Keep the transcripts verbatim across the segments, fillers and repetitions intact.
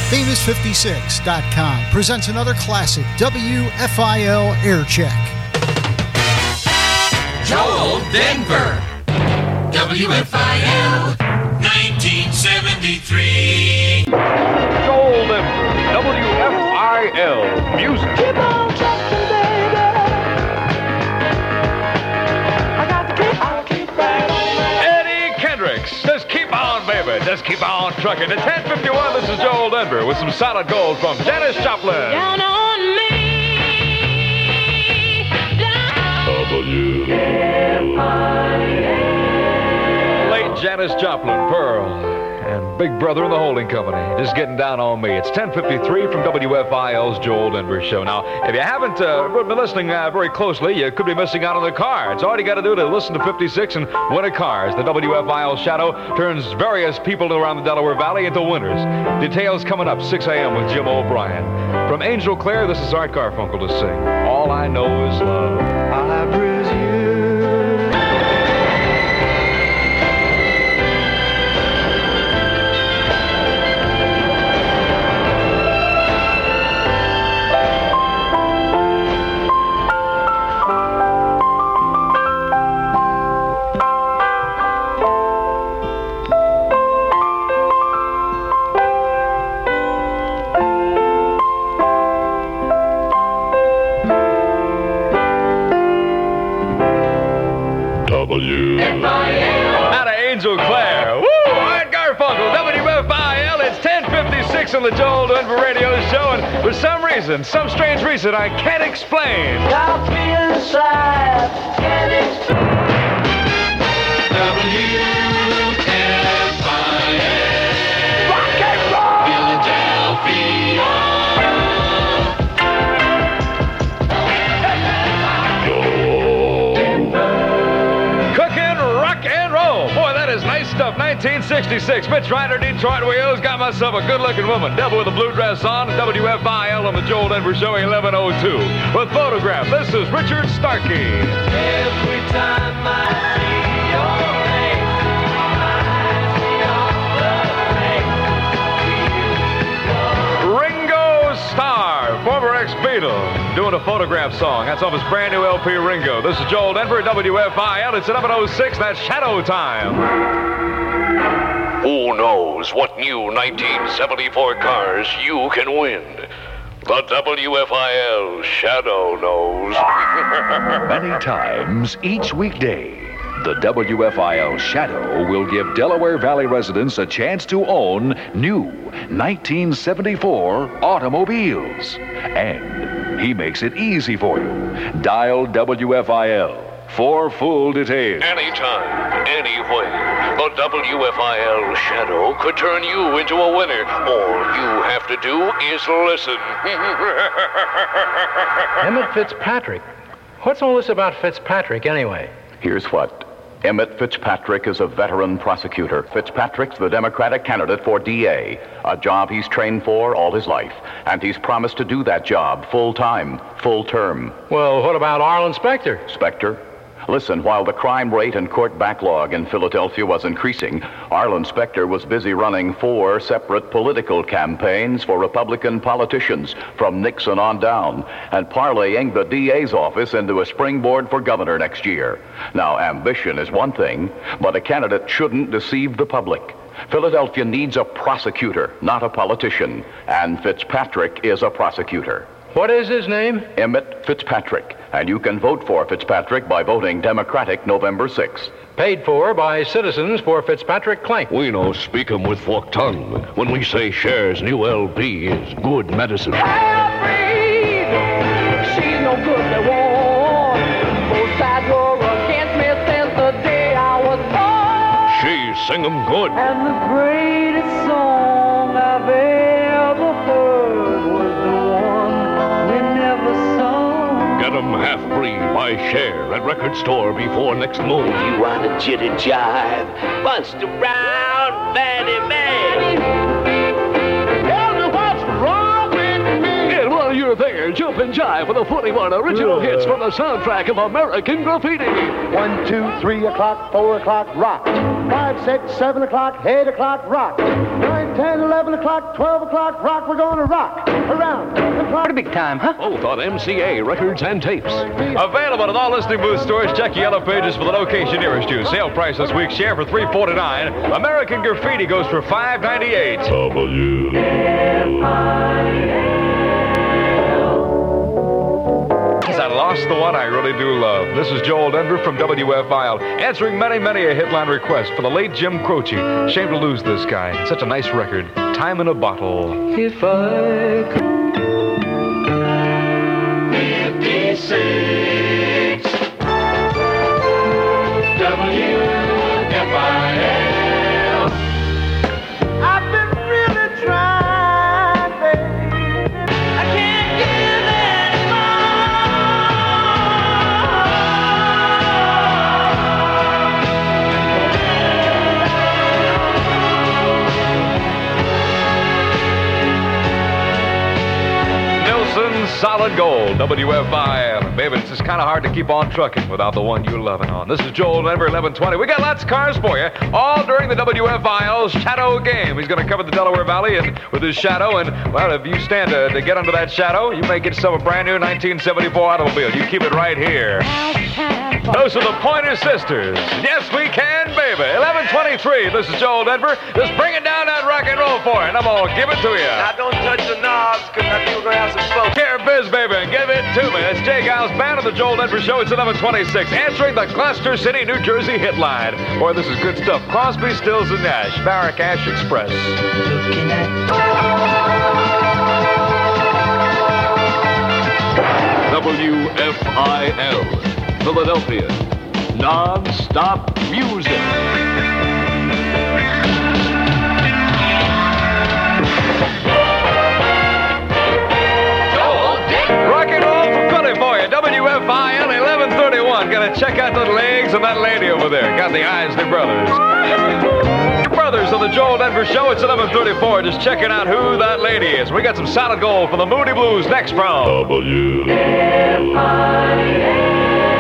Famous fifty-six dot com presents another classic W F I L air check. Joel Denver, W F I L, nineteen seventy-three. Joel Denver, W F I L, music. Keep on trucking, baby. I got to keep, I'll keep right on. Eddie Kendricks, just keep on, baby. Just keep on trucking. At ten fifty-one, this is Joel Denver with some solid gold from Janis Joplin. Down on me. W F I L. Late Janis Joplin, Pearl, and Big Brother and the Holding Company. Just getting down on me. It's ten fifty-three from W F I L's Joel Denver Show. Now, if you haven't uh, been listening uh, very closely, you could be missing out on the cards. All you got to do to listen to fifty-six and win a car is the W F I L Shadow turns various people around the Delaware Valley into winners. Details coming up, six a.m. with Jim O'Brien. From Angel Clare, this is Art Garfunkel to sing. All I Know Is Love. I bruise you. W F I L. Out of Angel Clare. Woo! Art Garfunkel, W F I L. It's ten fifty-six on the Joel Denver Radio Show, and for some reason, some strange reason I can't explain. Got me inside. Can't explain. W F I L. Rock and roll. Philadelphia. Cookin' rock and roll. Boy, that is nice stuff. nineteen sixty-six. Mitch Ryder, Detroit Wheels. Got myself a good-looking woman. Devil with a blue dress on. W F I L on the Joel Denver Show, eleven oh two. With photograph, this is Richard Starkey. Every time I see your face, reminds me of the place. Ringo Starr, former ex-Beatle, doing a photograph song. That's off his brand new L P, Ringo. This is Joel Denver, W F I L. It's eleven oh six. That's Shadow Time. Who knows what new nineteen seventy-four cars you can win? The W F I L Shadow knows. Many times each weekday, the W F I L Shadow will give Delaware Valley residents a chance to own new nineteen seventy-four automobiles. And he makes it easy for you. Dial W F I L for full details. Anytime, anywhere, the W F I L Shadow could turn you into a winner. All you have to do is listen. Emmett Fitzpatrick? What's all this about Fitzpatrick, anyway? Here's what. Emmett Fitzpatrick is a veteran prosecutor. Fitzpatrick's the Democratic candidate for D A, a job he's trained for all his life. And he's promised to do that job full-time, full-term. Well, what about Arlen Specter? Specter? Listen, while the crime rate and court backlog in Philadelphia was increasing, Arlen Specter was busy running four separate political campaigns for Republican politicians from Nixon on down and parlaying the D A's office into a springboard for governor next year. Now, ambition is one thing, but a candidate shouldn't deceive the public. Philadelphia needs a prosecutor, not a politician, and Fitzpatrick is a prosecutor. What is his name? Emmett Fitzpatrick. And you can vote for Fitzpatrick by voting Democratic November sixth. Paid for by citizens for Fitzpatrick Clank. We know speak 'em with forked tongue when we say Cher's new L P is good medicine. Afraid, she's no good to war. Both sides were against me since the day I was born. She sing 'em good. And the greatest song I've ever heard was the one we never sung. Get 'em half-free by Cher at record store before next move. You want a jitty jive, bunched around, Fanny Mae. Tell me what's wrong with me. And what are you thinking? here, jump and jive with the forty-one original hits from the soundtrack of American Graffiti. One, two, three o'clock, four o'clock, rock. Five, six, seven o'clock, eight o'clock, rock. Nine, ten, eleven o'clock, twelve o'clock, rock. We're going to rock around the clock. Pretty big time, huh? Both on M C A Records and Tapes. Available at all listening booth stores. Check your yellow pages for the location nearest you. Sale price this week, share for three forty-nine. American Graffiti goes for five ninety-eight. W. I lost the one I really do love. This is Joel Denver from W F I L, answering many, many a hitline request for the late Jim Croce. Shame to lose this guy. Such a nice record. Time in a Bottle. If I could. fifty-six. W F I L. I've been really trying, baby. I can't give any Nilsson Solid Gold, W F I L. Baby, it's just kind of hard to keep on trucking without the one you're loving on. This is Joel Denver, eleven twenty. We got lots of cars for you, all during the W F I L Shadow Game. He's going to cover the Delaware Valley and with his shadow, and, well, if you stand to, to get under that shadow, you may get yourself a brand new nineteen seventy-four automobile. You keep it right here. Those are the Pointer Sisters. Yes, we can, baby. eleven twenty-three. This is Joel Denver. Just bringing down that rock and roll for you, and I'm going to give it to you. Now, don't touch the knobs, because I think we're going to have some smoke. Care Biz, baby, and give it to me. It's Jay Giles Band of the Joel Denver Show. It's eleven twenty-six, answering the Gloucester City, New Jersey hit line. Boy, this is good stuff. Crosby, Stills, and Nash. Barrack Ash Express. Looking at W F I L, Philadelphia. Non-stop music. Rock and roll from Philly for you. W F I L eleven thirty-one. Gonna check out the legs of that lady over there. Got the Isley Brothers. Brothers of the Joel Denver Show. It's eleven thirty-four. Just checking out who that lady is. We got some Solid Gold for the Moody Blues next from W F I L.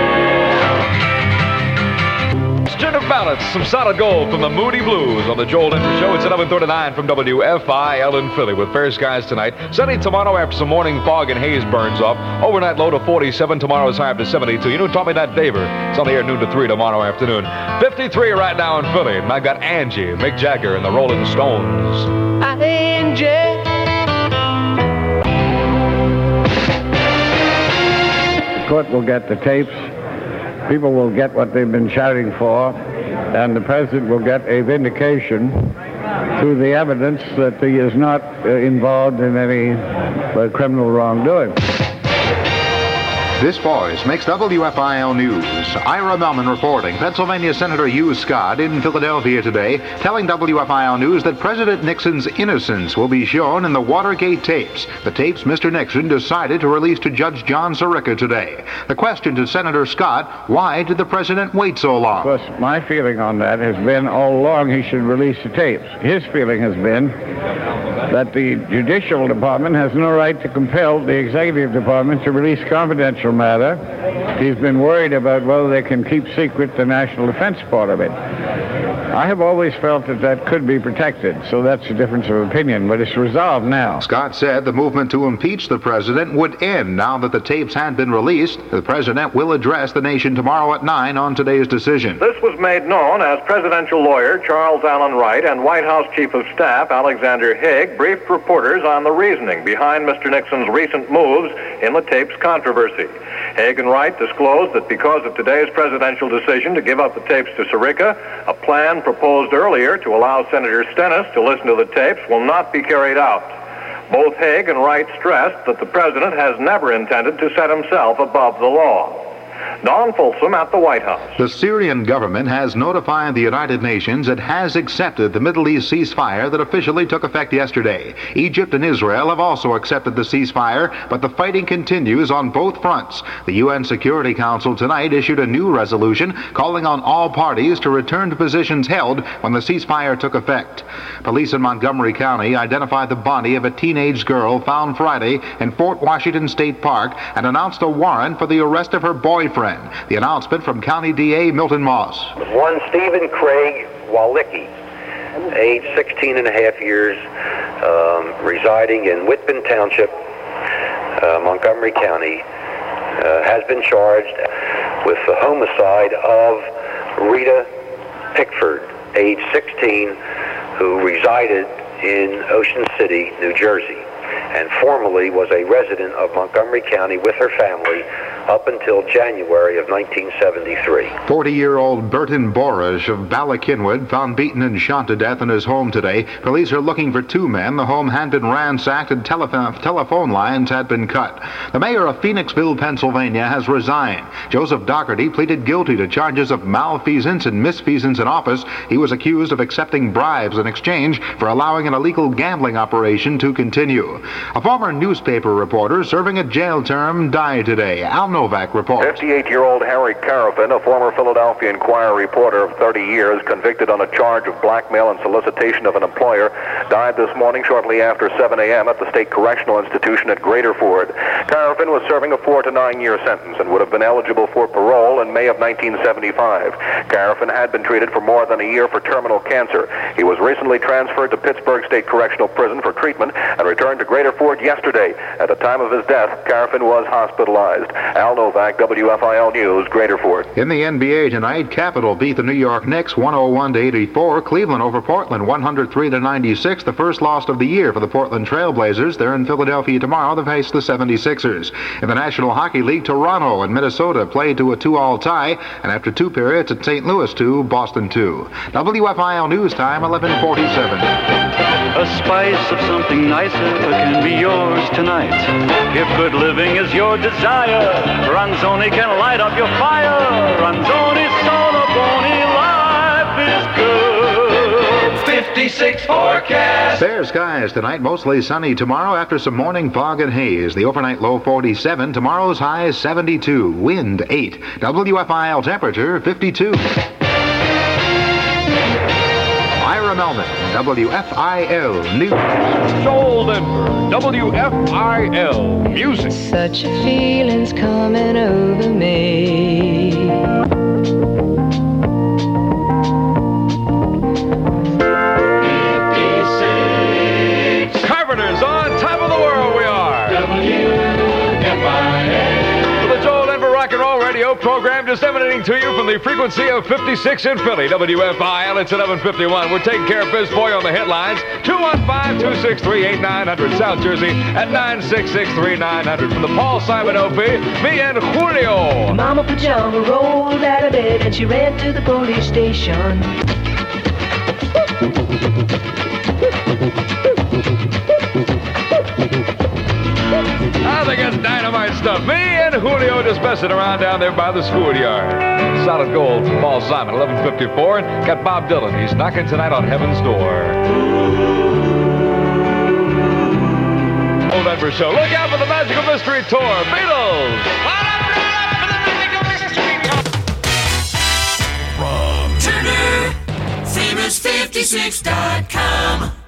Of Balance, some Solid Gold from the Moody Blues on the Joel Denver Show. It's eleven thirty-nine from W F I L in Philly with fair skies tonight. Sunny tomorrow after some morning fog and haze burns off. Overnight low to forty-seven. Tomorrow's high up to seventy-two. You know, taught me that Daver. It's on the air noon to three tomorrow afternoon. fifty-three right now in Philly. And I got Angie, Mick Jagger, and the Rolling Stones. Angie. The court will get the tapes. People will get what they've been shouting for, and the president will get a vindication through the evidence that he is not uh, involved in any uh, criminal wrongdoing. This voice makes W F I L News. Ira Melman reporting. Pennsylvania Senator Hugh Scott in Philadelphia today telling W F I L News that President Nixon's innocence will be shown in the Watergate tapes. The tapes Mister Nixon decided to release to Judge John Sirica today. The question to Senator Scott, why did the president wait so long? Of course, my feeling on that has been all along he should release the tapes. His feeling has been that the Judicial Department has no right to compel the Executive Department to release confidential matter. He's been worried about whether they can keep secret the national defense part of it. I have always felt that that could be protected, so that's a difference of opinion, but it's resolved now. Scott said the movement to impeach the president would end now that the tapes had been released. The president will address the nation tomorrow at nine on today's decision. This was made known as presidential lawyer Charles Allen Wright and White House Chief of Staff Alexander Haig briefed reporters on the reasoning behind Mister Nixon's recent moves in the tapes controversy. Haig and Wright disclosed that because of today's presidential decision to give up the tapes to Sirica, a plan proposed earlier to allow Senator Stennis to listen to the tapes will not be carried out. Both Haig and Wright stressed that the president has never intended to set himself above the law. Don Folsom at the White House. The Syrian government has notified the United Nations it has accepted the Middle East ceasefire that officially took effect yesterday. Egypt and Israel have also accepted the ceasefire, but the fighting continues on both fronts. The U N Security Council tonight issued a new resolution calling on all parties to return to positions held when the ceasefire took effect. Police in Montgomery County identified the body of a teenage girl found Friday in Fort Washington State Park and announced a warrant for the arrest of her boyfriend. The announcement from County D A Milton Moss. One Stephen Craig Walicki, age sixteen and a half years, um, residing in Whitman Township, uh, Montgomery County, uh, has been charged with the homicide of Rita Pickford, age sixteen, who resided in Ocean City, New Jersey, and formerly was a resident of Montgomery County with her family up until January of nineteen seventy-three. forty-year-old Burton Borish of Ballackinwood found beaten and shot to death in his home today. Police are looking for two men. The home had been ransacked and telephone, telephone lines had been cut. The mayor of Phoenixville, Pennsylvania, has resigned. Joseph Dougherty pleaded guilty to charges of malfeasance and misfeasance in office. He was accused of accepting bribes in exchange for allowing an illegal gambling operation to continue. A former newspaper reporter serving a jail term died today. Al Novak reports. fifty-eight-year-old Harry Carafin, a former Philadelphia Inquirer reporter of thirty years, convicted on a charge of blackmail and solicitation of an employer, died this morning shortly after seven a.m. at the State Correctional Institution at Greater Ford. Carafin was serving a four to nine year sentence and would have been eligible for parole in May of nineteen seventy-five. Carafin had been treated for more than a year for terminal cancer. He was recently transferred to Pittsburgh State Correctional Prison for treatment and returned to Greater Ford yesterday. At the time of his death, Carafin was hospitalized. Al Novak, W F I L News, Greater Ford. In the N B A tonight, Capitol beat the New York Knicks one oh one to eighty-four. Cleveland over Portland one oh three to ninety-six. The first loss of the year for the Portland Trailblazers. They're in Philadelphia tomorrow to face the seventy-sixers. In the National Hockey League, Toronto and Minnesota played to a two-all tie, and after two periods at Saint Louis two, Boston two. W F I L News Time, eleven forty-seven. A spice of something nicer can be yours tonight. If good living is your desire, Ranzoni can light up your fire. Ranzoni Soda Boni, life is good. fifty-six forecast. Fair skies tonight, mostly sunny tomorrow after some morning fog and haze. The overnight low forty-seven, tomorrow's high seventy-two, wind eight. W F I L temperature fifty-two. Ira Melman, W F I L News. Joel Denver, W F I L Music. Such a feeling's coming over me. fifty-six. Carpenters on top of the world we are. W F I L. The Joel Denver Rock and Roll Radio program just emanating to you from the frequency of fifty-six in Philly. W F I L, it's eleven fifty-one. We're taking care of Biz Boy on the headlines. two one five, two six three, eight nine zero zero South Jersey at nine six six, three nine zero zero. From the Paul Simon O P, me and Julio. Mama Pajama rolled out of bed and she ran to the police station. I think it's dynamite stuff. Me and Julio just messing around down there by the schoolyard. Solid gold from Paul Simon, eleven fifty-four. And got Bob Dylan. He's knocking tonight on heaven's door. Old Denver Show. Look out for the Magical Mystery Tour. Beatles. From Turner, famous fifty-six dot com.